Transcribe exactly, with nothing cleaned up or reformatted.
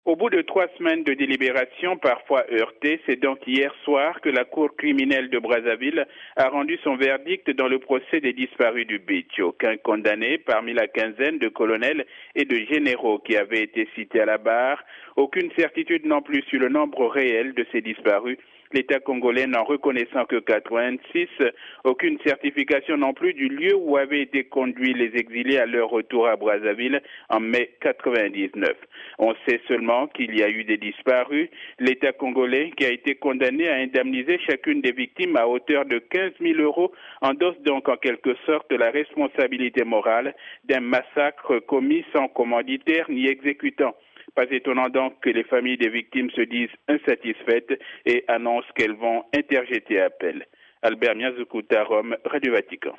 Au bout de trois semaines de délibération, parfois heurtées, c'est donc hier soir que la Cour criminelle de Brazzaville a rendu son verdict dans le procès des disparus du Beach. Aucun condamné parmi la quinzaine de colonels et de généraux qui avaient été cités à la barre. Aucune certitude non plus sur le nombre réel de ces disparus. L'État congolais n'en reconnaissant que quatre-vingt-six, aucune certification non plus du lieu où avaient été conduits les exilés à leur retour à Brazzaville en mai quatre-vingt-dix-neuf. On sait seulement qu'il y a eu des disparus. L'État congolais, qui a été condamné à indemniser chacune des victimes à hauteur de quinze mille euros, endosse donc en quelque sorte la responsabilité morale d'un massacre commis sans commanditaire ni exécutant. Pas étonnant donc que les familles des victimes se disent insatisfaites et annoncent qu'elles vont interjeter appel. Albert Miazukuta, Rome, Radio Vatican.